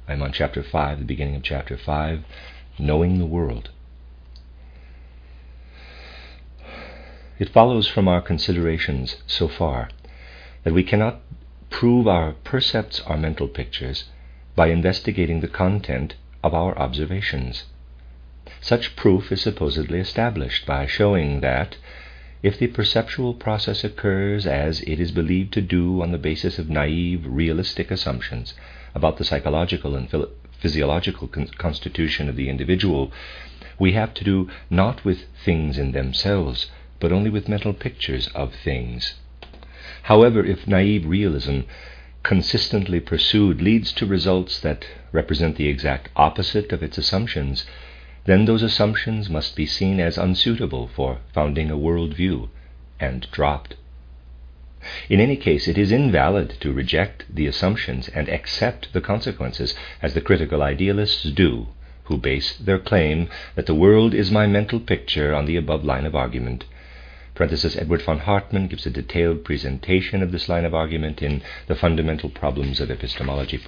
I'm on Chapter 5, the beginning of Chapter 5, Knowing the World. It follows from our considerations so far that we cannot prove our percepts are mental pictures by investigating the content of our observations. Such proof is supposedly established by showing that if the perceptual process occurs as it is believed to do on the basis of naive, realistic assumptions about the psychological and physiological constitution of the individual, we have to do not with things in themselves, but only with mental pictures of things. However, if naive realism consistently pursued leads to results that represent the exact opposite of its assumptions, then those assumptions must be seen as unsuitable for founding a worldview and dropped. In any case, it is invalid to reject the assumptions and accept the consequences, as the critical idealists do, who base their claim that the world is my mental picture on the above line of argument. Edward von Hartmann gives a detailed presentation of this line of argument in The Fundamental Problems of Epistemology.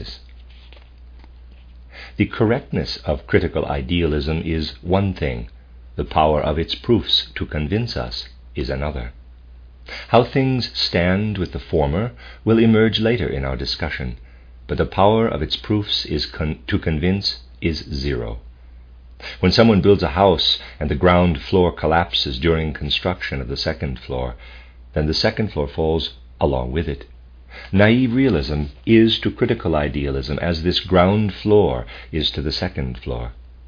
The correctness of critical idealism is one thing. The power of its proofs to convince us is another. How things stand with the former will emerge later in our discussion, but the power of its proofs to convince is zero. When someone builds a house and the ground floor collapses during construction of the second floor, then the second floor falls along with it. Naive realism is to critical idealism as this ground floor is to the second floor.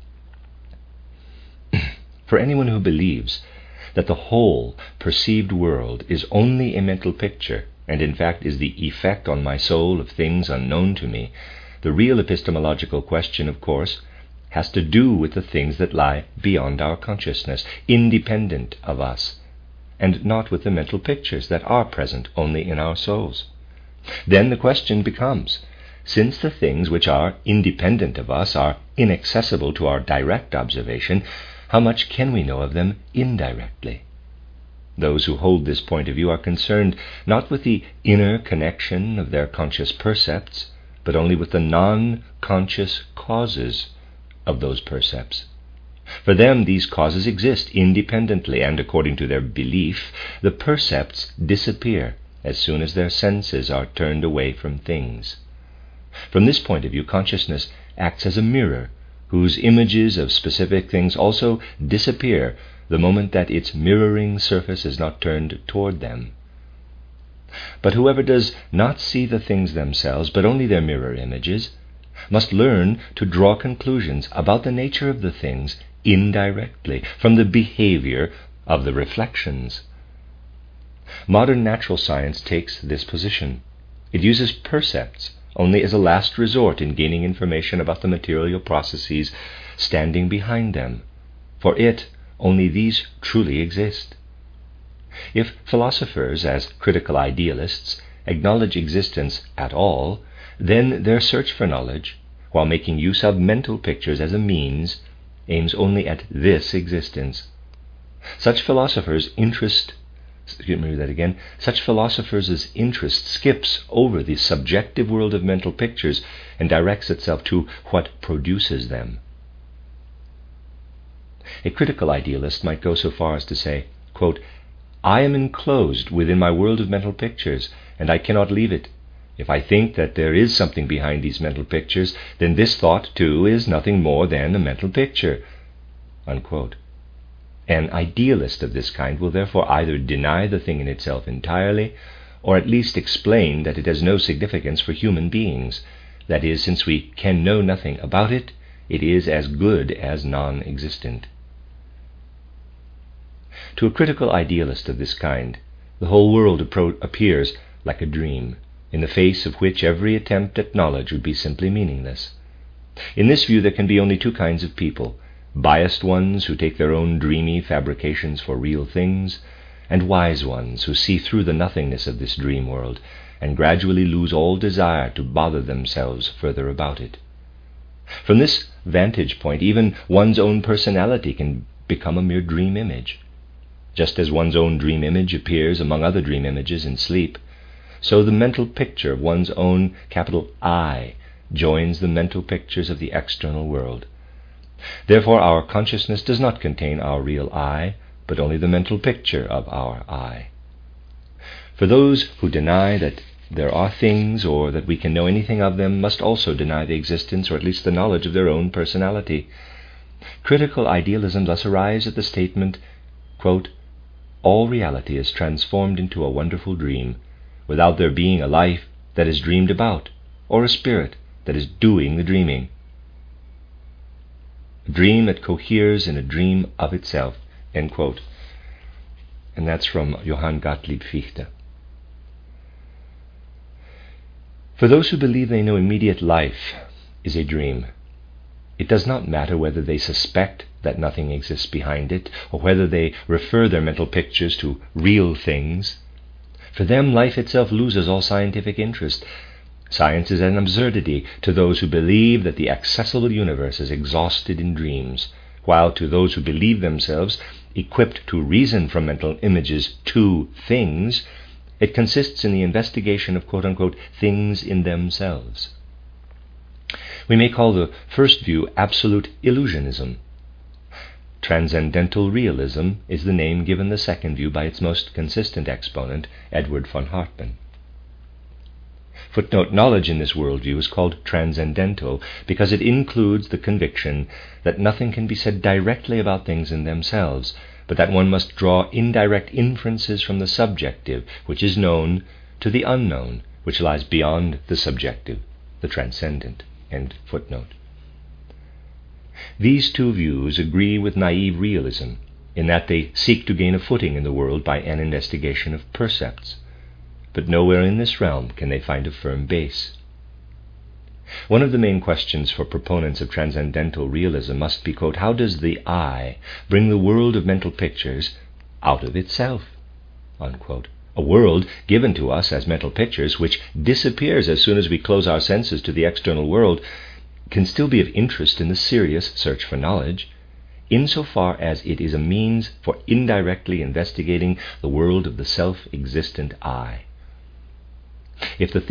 For anyone who believes that the whole perceived world is only a mental picture, and in fact is the effect on my soul of things unknown to me, the real epistemological question, of course, has to do with the things that lie beyond our consciousness, independent of us, and not with the mental pictures that are present only in our souls. Then the question becomes, since the things which are independent of us are inaccessible to our direct observation, how much can we know of them indirectly? Those who hold this point of view are concerned not with the inner connection of their conscious percepts, but only with the non-conscious causes of those percepts. For them, these causes exist independently, and according to their belief, the percepts disappear as soon as their senses are turned away from things. From this point of view, consciousness acts as a mirror, whose images of specific things also disappear the moment that its mirroring surface is not turned toward them. But whoever does not see the things themselves, but only their mirror images, must learn to draw conclusions about the nature of the things indirectly from the behavior of the reflections. Modern natural science takes this position. It uses percepts only as a last resort in gaining information about the material processes standing behind them. For it, only these truly exist. If philosophers, as critical idealists, acknowledge existence at all, then their search for knowledge, while making use of mental pictures as a means, aims only at this existence. Such philosophers' interest skips over the subjective world of mental pictures and directs itself to what produces them. A critical idealist might go so far as to say, quote, I am enclosed within my world of mental pictures, and I cannot leave it. If I think that there is something behind these mental pictures, then this thought, too, is nothing more than a mental picture. Unquote. An idealist of this kind will therefore either deny the thing in itself entirely, or at least explain that it has no significance for human beings. That is, since we can know nothing about it, it is as good as non-existent. To a critical idealist of this kind, the whole world appears like a dream, in the face of which every attempt at knowledge would be simply meaningless. In this view, there can be only two kinds of people: biased ones who take their own dreamy fabrications for real things, and wise ones who see through the nothingness of this dream world and gradually lose all desire to bother themselves further about it. From this vantage point, even one's own personality can become a mere dream image. Just as one's own dream image appears among other dream images in sleep, so the mental picture of one's own capital I joins the mental pictures of the external world. Therefore, our consciousness does not contain our real I, but only the mental picture of our I. For those who deny that there are things or that we can know anything of them must also deny the existence or at least the knowledge of their own personality. Critical idealism thus arrives at the statement, quote, all reality is transformed into a wonderful dream, without there being a life that is dreamed about, or a spirit that is doing the dreaming. A dream that coheres in a dream of itself, end quote. And that's from Johann Gottlieb Fichte. For those who believe they know immediate life is a dream, it does not matter whether they suspect that nothing exists behind it, or whether they refer their mental pictures to real things. For them, life itself loses all scientific interest. Science is an absurdity to those who believe that the accessible universe is exhausted in dreams, while to those who believe themselves equipped to reason from mental images to things, it consists in the investigation of quote-unquote things in themselves. We may call the first view absolute illusionism. Transcendental realism is the name given the second view by its most consistent exponent, Edward von Hartmann. Footnote, knowledge in this worldview is called transcendental because it includes the conviction that nothing can be said directly about things in themselves, but that one must draw indirect inferences from the subjective, which is known, to the unknown, which lies beyond the subjective, the transcendent. End footnote. These two views agree with naive realism in that they seek to gain a footing in the world by an investigation of percepts, but nowhere in this realm can they find a firm base. One of the main questions for proponents of transcendental realism must be, quote, how does the I bring the world of mental pictures out of itself? Unquote. A world given to us as mental pictures, which disappears as soon as we close our senses to the external world, can still be of interest in the serious search for knowledge, insofar as it is a means for indirectly investigating the world of the self-existent I. If the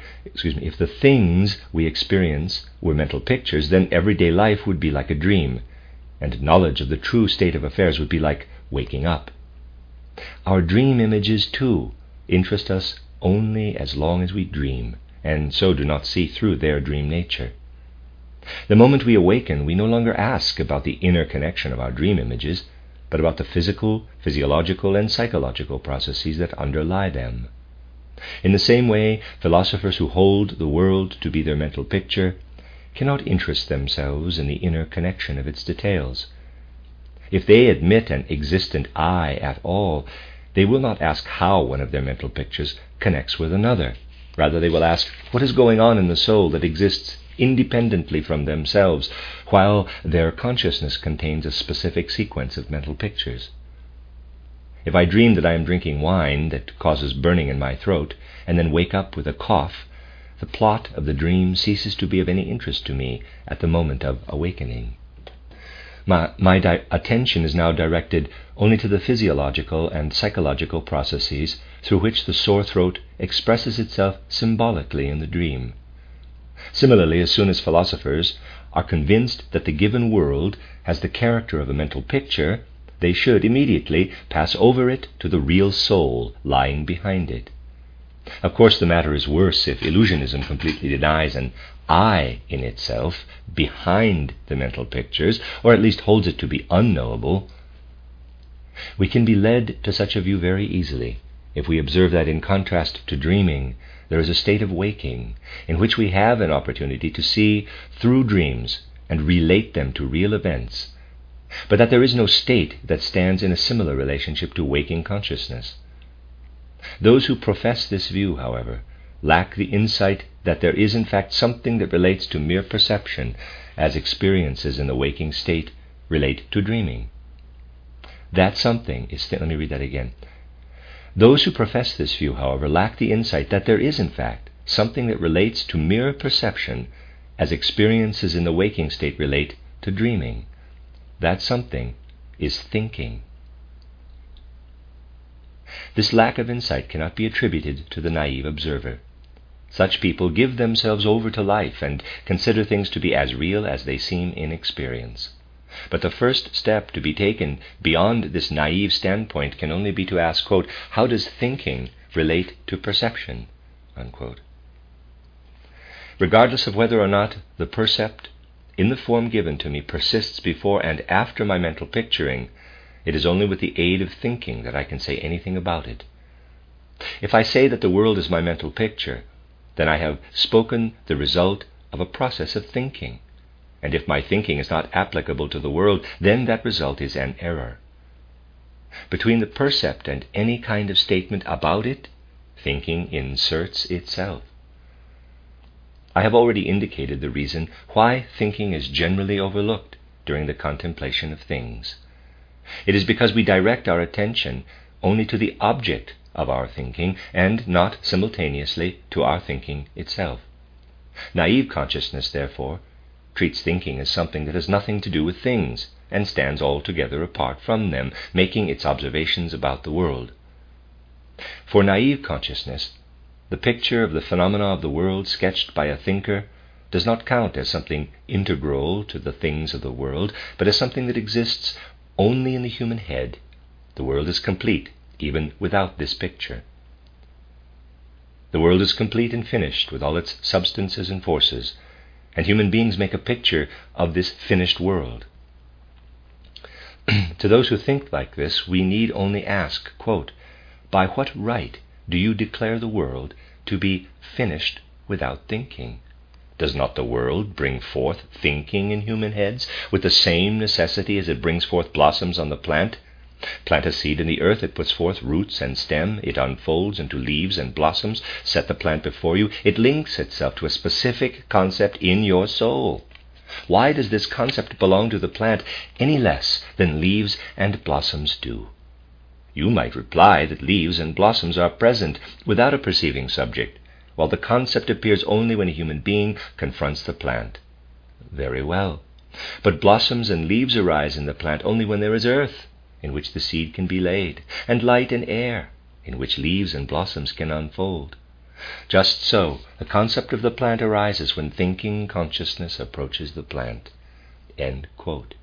things we experience were mental pictures, then everyday life would be like a dream, and knowledge of the true state of affairs would be like waking up. Our dream images, too, interest us only as long as we dream, and so do not see through their dream nature. The moment we awaken, we no longer ask about the inner connection of our dream images, but about the physical, physiological, and psychological processes that underlie them. In the same way, philosophers who hold the world to be their mental picture cannot interest themselves in the inner connection of its details. If they admit an existent I at all, they will not ask how one of their mental pictures connects with another. Rather, they will ask what is going on in the soul that exists independently from themselves, while their consciousness contains a specific sequence of mental pictures. If I dream that I am drinking wine that causes burning in my throat, and then wake up with a cough, the plot of the dream ceases to be of any interest to me at the moment of awakening. My attention is now directed only to the physiological and psychological processes through which the sore throat expresses itself symbolically in the dream. Similarly, as soon as philosophers are convinced that the given world has the character of a mental picture, they should immediately pass over it to the real soul lying behind it. Of course, the matter is worse if illusionism completely denies an I in itself behind the mental pictures, or at least holds it to be unknowable. We can be led to such a view very easily if we observe that in contrast to dreaming, there is a state of waking in which we have an opportunity to see through dreams and relate them to real events, but that there is no state that stands in a similar relationship to waking consciousness. Those who profess this view, however, lack the insight that there is in fact something that relates to mere perception, as experiences in the waking state relate to dreaming. That something is, let me read that again. Those who profess this view, however, lack the insight that there is in fact something that relates to mere perception, as experiences in the waking state relate to dreaming. That something is thinking. This lack of insight cannot be attributed to the naive observer. Such people give themselves over to life and consider things to be as real as they seem in experience. But the first step to be taken beyond this naive standpoint can only be to ask, quote, how does thinking relate to perception? Unquote. Regardless of whether or not the percept, in the form given to me, persists before and after my mental picturing, it is only with the aid of thinking that I can say anything about it. If I say that the world is my mental picture, then I have spoken the result of a process of thinking. And if my thinking is not applicable to the world, then that result is an error. Between the percept and any kind of statement about it, thinking inserts itself. I have already indicated the reason why thinking is generally overlooked during the contemplation of things. It is because we direct our attention only to the object of our thinking and not simultaneously to our thinking itself. Naive consciousness, therefore, treats thinking as something that has nothing to do with things and stands altogether apart from them, making its observations about the world. For naive consciousness, the picture of the phenomena of the world sketched by a thinker does not count as something integral to the things of the world, but as something that exists only in the human head. The world is complete even without this picture. The world is complete and finished with all its substances and forces, and human beings make a picture of this finished world. To those who think like this, we need only ask, quote, by what right do you declare the world to be finished without thinking? Does not the world bring forth thinking in human heads with the same necessity as it brings forth blossoms on the plant? Plant a seed in the earth, it puts forth roots and stem, it unfolds into leaves and blossoms. Set the plant before you, it links itself to a specific concept in your soul. Why does this concept belong to the plant any less than leaves and blossoms do? You might reply that leaves and blossoms are present without a perceiving subject, while the concept appears only when a human being confronts the plant. Very well. But blossoms and leaves arise in the plant only when there is earth, in which the seed can be laid, and light and air, in which leaves and blossoms can unfold. Just so, the concept of the plant arises when thinking consciousness approaches the plant. End quote.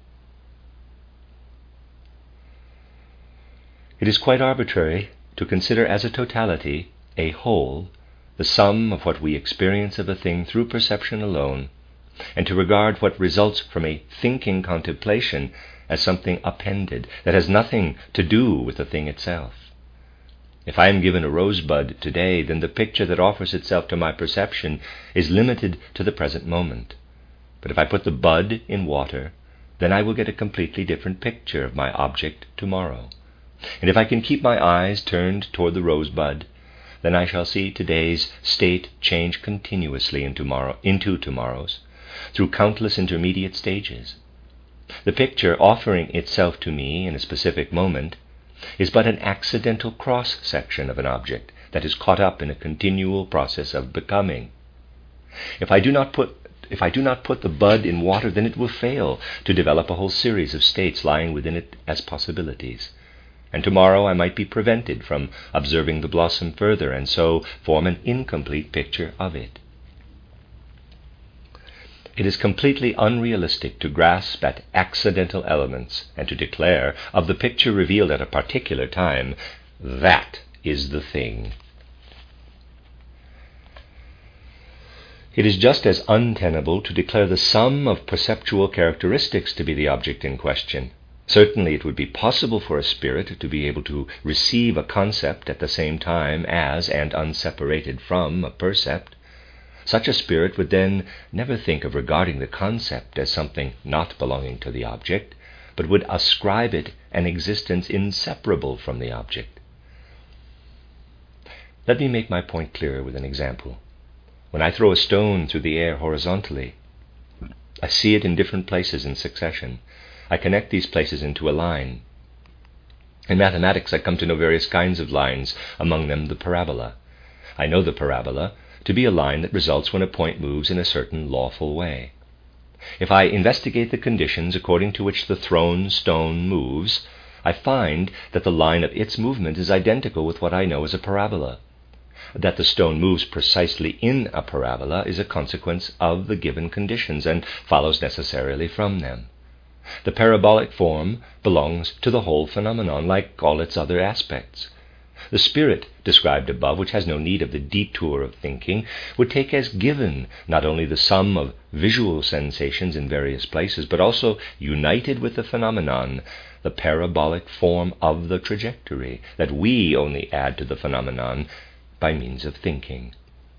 It is quite arbitrary to consider as a totality, a whole, the sum of what we experience of a thing through perception alone, and to regard what results from a thinking contemplation as something appended that has nothing to do with the thing itself. If I am given a rosebud today, then the picture that offers itself to my perception is limited to the present moment. But if I put the bud in water, then I will get a completely different picture of my object tomorrow. And if I can keep my eyes turned toward the rosebud, then I shall see today's state change continuously into tomorrow's, through countless intermediate stages. The picture offering itself to me in a specific moment is but an accidental cross-section of an object that is caught up in a continual process of becoming. If I do not put the bud in water, then it will fail to develop a whole series of states lying within it as possibilities. And tomorrow I might be prevented from observing the blossom further, and so form an incomplete picture of it. It is completely unrealistic to grasp at accidental elements and to declare of the picture revealed at a particular time, that is the thing. It is just as untenable to declare the sum of perceptual characteristics to be the object in question. Certainly it would be possible for a spirit to be able to receive a concept at the same time as and unseparated from a percept. Such a spirit would then never think of regarding the concept as something not belonging to the object, but would ascribe it an existence inseparable from the object. Let me make my point clearer with an example. When I throw a stone through the air horizontally, I see it in different places in succession. I connect these places into a line. In mathematics, I come to know various kinds of lines, among them the parabola. I know the parabola to be a line that results when a point moves in a certain lawful way. If I investigate the conditions according to which the thrown stone moves, I find that the line of its movement is identical with what I know as a parabola. That the stone moves precisely in a parabola is a consequence of the given conditions and follows necessarily from them. The parabolic form belongs to the whole phenomenon, like all its other aspects. The spirit described above, which has no need of the detour of thinking, would take as given not only the sum of visual sensations in various places, but also, united with the phenomenon, the parabolic form of the trajectory, that we only add to the phenomenon by means of thinking.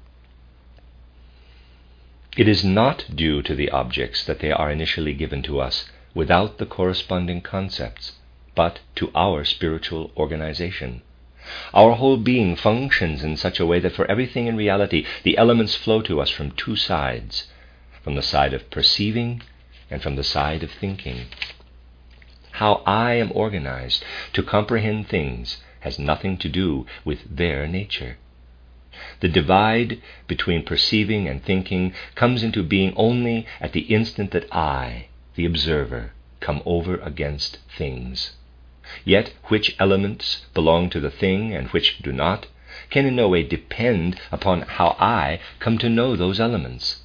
It is not due to the objects that they are initially given to us without the corresponding concepts, but to our spiritual organization. Our whole being functions in such a way that for everything in reality the elements flow to us from two sides, from the side of perceiving and from the side of thinking. How I am organized to comprehend things has nothing to do with their nature. The divide between perceiving and thinking comes into being only at the instant that I, the observer, come over against things. Yet which elements belong to the thing and which do not can in no way depend upon how I come to know those elements.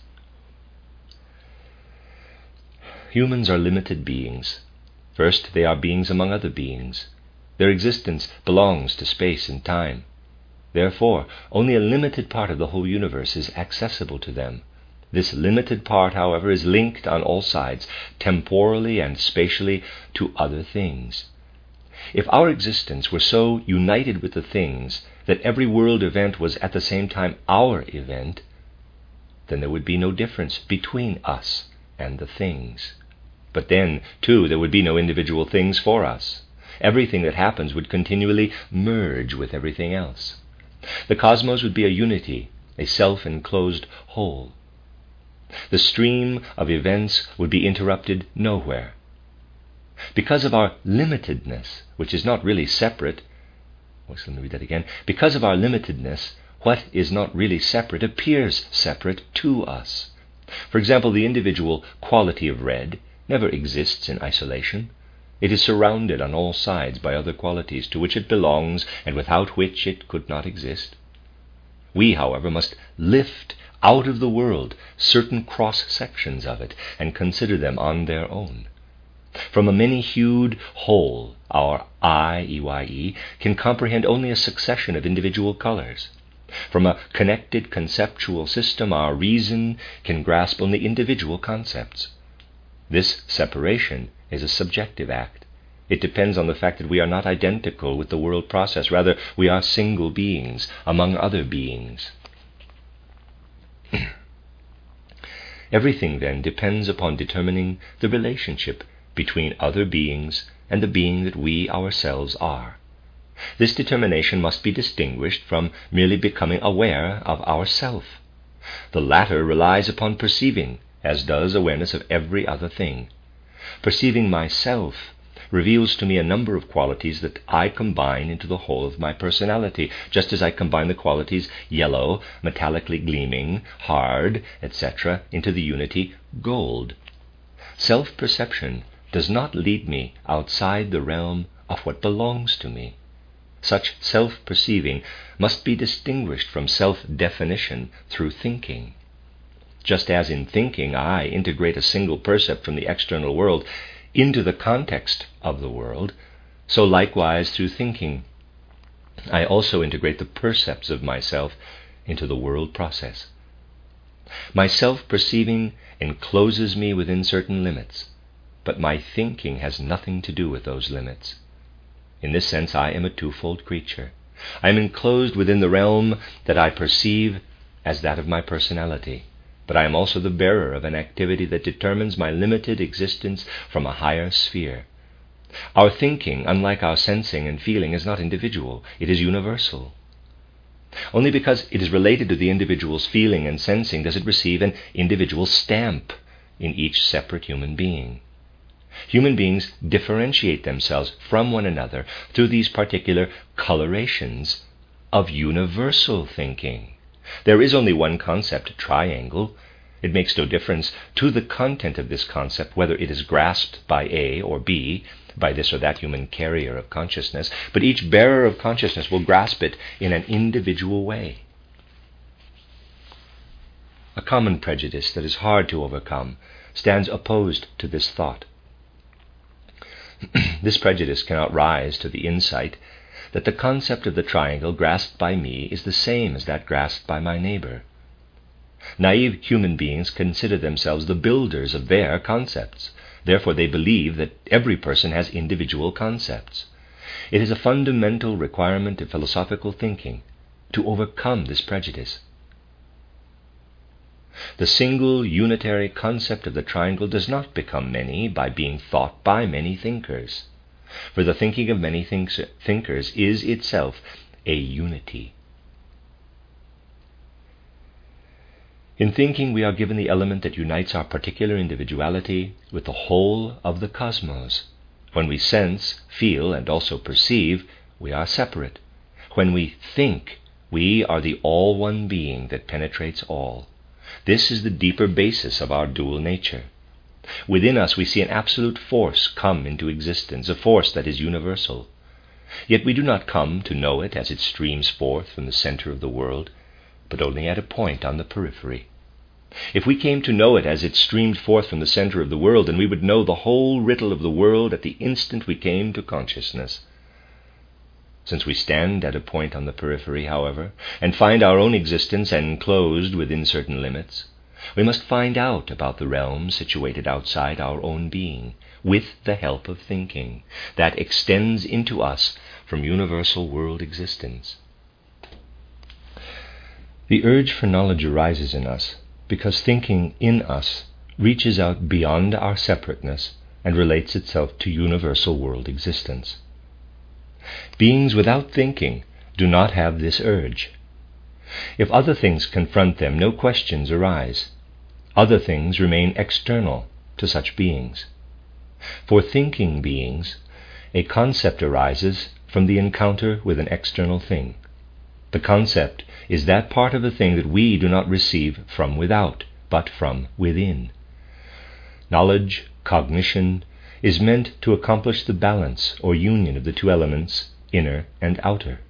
Humans are limited beings. First, they are beings among other beings. Their existence belongs to space and time. Therefore, only a limited part of the whole universe is accessible to them. This limited part, however, is linked on all sides, temporally and spatially, to other things. If our existence were so united with the things that every world event was at the same time our event, then there would be no difference between us and the things. But then, too, there would be no individual things for us. Everything that happens would continually merge with everything else. The cosmos would be a unity, a self-enclosed whole. The stream of events would be interrupted nowhere. Because of our limitedness, which is not really separate, let me read that again. Because of our limitedness, what is not really separate appears separate to us. For example, the individual quality of red never exists in isolation. It is surrounded on all sides by other qualities to which it belongs and without which it could not exist. We, however, must lift out of the world certain cross-sections of it and consider them on their own. From a many-hued whole, our I, EYE, can comprehend only a succession of individual colors. From a connected conceptual system, our reason can grasp only individual concepts. This separation is a subjective act. It depends on the fact that we are not identical with the world process. Rather, we are single beings among other beings. Everything, then, depends upon determining the relationship between other beings and the being that we ourselves are. This determination must be distinguished from merely becoming aware of ourself. The latter relies upon perceiving, as does awareness of every other thing. Perceiving myself reveals to me a number of qualities that I combine into the whole of my personality, just as I combine the qualities yellow, metallically gleaming, hard, etc., into the unity gold. Self-perception does not lead me outside the realm of what belongs to me. Such self-perceiving must be distinguished from self-definition through thinking. Just as in thinking I integrate a single percept from the external world into the context of the world, so likewise through thinking I also integrate the percepts of myself into the world process. My self-perceiving encloses me within certain limits, but my thinking has nothing to do with those limits. In this sense, I am a twofold creature. I am enclosed within the realm that I perceive as that of my personality, but I am also the bearer of an activity that determines my limited existence from a higher sphere. Our thinking, unlike our sensing and feeling, is not individual, it is universal. Only because it is related to the individual's feeling and sensing does it receive an individual stamp in each separate human being. Human beings differentiate themselves from one another through these particular colorations of universal thinking. There is only one concept, triangle. It makes no difference to the content of this concept whether it is grasped by A or B, by this or that human carrier of consciousness, but each bearer of consciousness will grasp it in an individual way. A common prejudice that is hard to overcome stands opposed to this thought. This prejudice cannot rise to the insight that the concept of the triangle grasped by me is the same as that grasped by my neighbor. Naive human beings consider themselves the builders of their concepts. Therefore, they believe that every person has individual concepts. It is a fundamental requirement of philosophical thinking to overcome this prejudice. The single unitary concept of the triangle does not become many by being thought by many thinkers, for the thinking of many thinkers is itself a unity. In thinking, we are given the element that unites our particular individuality with the whole of the cosmos. When we sense, feel, and also perceive, we are separate. When we think, we are the all-one being that penetrates all. This is the deeper basis of our dual nature. Within us we see an absolute force come into existence, a force that is universal. Yet we do not come to know it as it streams forth from the center of the world, but only at a point on the periphery. If we came to know it as it streamed forth from the center of the world, then we would know the whole riddle of the world at the instant we came to consciousness. Since we stand at a point on the periphery, however, and find our own existence enclosed within certain limits, we must find out about the realm situated outside our own being, with the help of thinking that extends into us from universal world existence. The urge for knowledge arises in us because thinking in us reaches out beyond our separateness and relates itself to universal world existence. Beings without thinking do not have this urge. If other things confront them, no questions arise. Other things remain external to such beings. For thinking beings, a concept arises from the encounter with an external thing. The concept is that part of the thing that we do not receive from without, but from within. Knowledge, cognition, is meant to accomplish the balance or union of the two elements, inner and outer.